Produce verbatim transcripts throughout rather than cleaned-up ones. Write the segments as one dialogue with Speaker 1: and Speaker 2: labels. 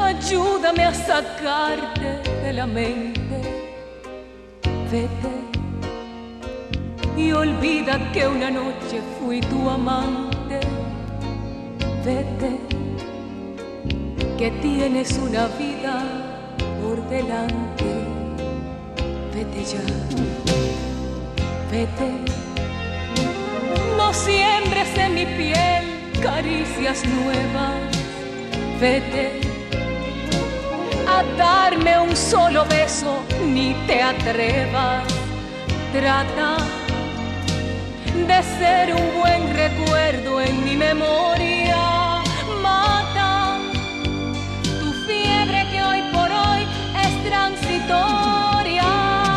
Speaker 1: ayúdame a sacarte de la mente. Vete y olvida que una noche fui tu amante. Vete, que tienes una vida por delante. Vete ya, vete. No siembres en mi piel caricias nuevas. Vete a darme un solo beso, ni te atrevas. Trata de ser un buen recuerdo en mi memoria. Mata tu fiebre que hoy por hoy es transitoria.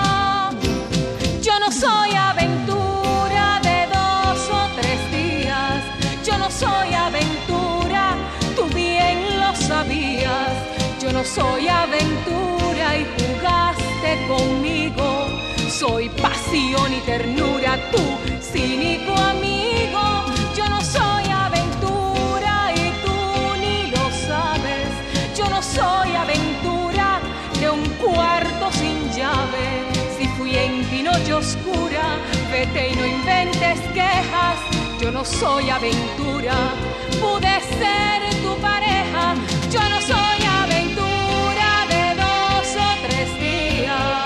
Speaker 1: Yo no soy aventura de dos o tres días. Yo no soy aventura, tú bien lo sabías. Yo no soy aventura y jugaste conmigo. Soy pasión y ternura, tú cínico amigo. Yo no soy aventura y tú ni lo sabes. Yo no soy aventura de un cuarto sin llave. Si fui en ti noche oscura, vete y no inventes quejas. Yo no soy aventura, pude ser tu pareja. Yo no soy aventura de dos o tres días.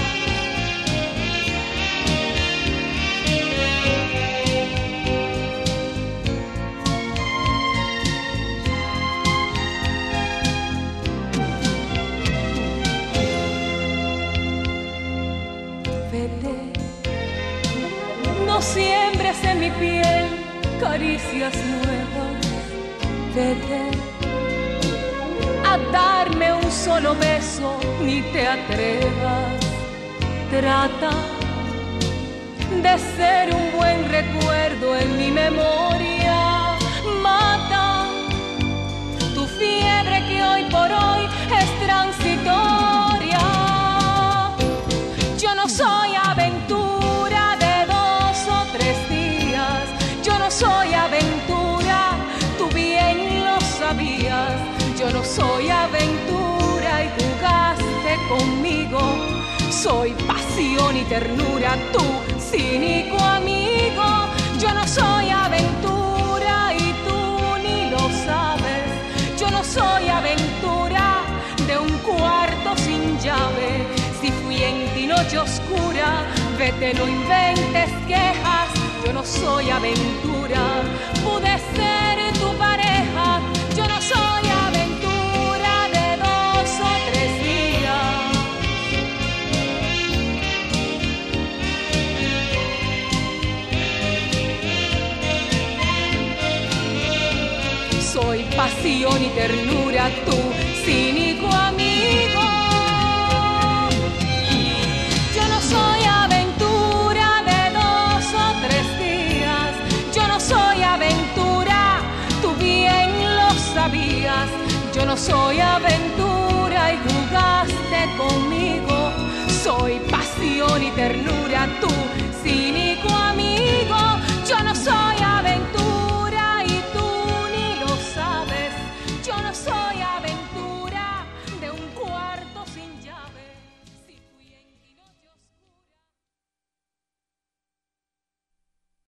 Speaker 1: Vete, no siembres en mi piel caricias nuevas. Vete a darme un solo beso, ni te atrevas. Trata de ser un buen recuerdo en mi memoria. Mata tu fiebre que hoy por hoy es transitoria. Yo no soy aventura de dos o tres días. Yo no soy aventura, tú bien lo sabías. Yo no soy aventura y jugaste conmigo. Soy pasión y ternura, tú cínico amigo. Yo no soy aventura y tú ni lo sabes. Yo no soy aventura de un cuarto sin llave. Si fui en ti noche oscura, vete, no inventes quejas. Yo no soy aventura, pude ser tu pareja. Yo no soy aventura de dos o tres días. Soy pasión y ternura, tú cínico amigo. Yo no soy aventura de dos o tres días. Yo no soy aventura, tú bien lo sabías. Yo no soy aventura y jugaste conmigo. Soy pasión y ternura, tú